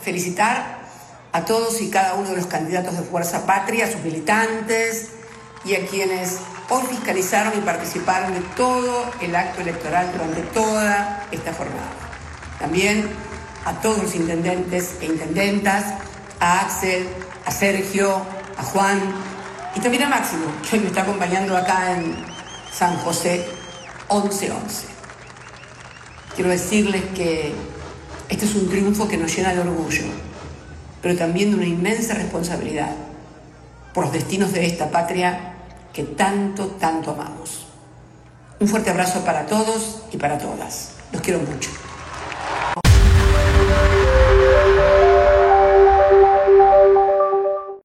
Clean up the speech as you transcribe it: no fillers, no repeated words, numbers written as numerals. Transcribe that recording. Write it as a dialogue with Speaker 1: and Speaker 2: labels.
Speaker 1: felicitar a todos y cada uno de los candidatos de Fuerza Patria, a sus militantes y a quienes hoy fiscalizaron y participaron de todo el acto electoral durante toda esta jornada. También a todos los intendentes e intendentas, a Axel, a Sergio, a Juan y también a Máximo, que hoy me está acompañando acá en San José 1111. Quiero decirles que este es un triunfo que nos llena de orgullo, pero también de una inmensa responsabilidad por los destinos de esta patria que tanto, tanto amamos. Un fuerte abrazo para todos y para todas. Los quiero mucho.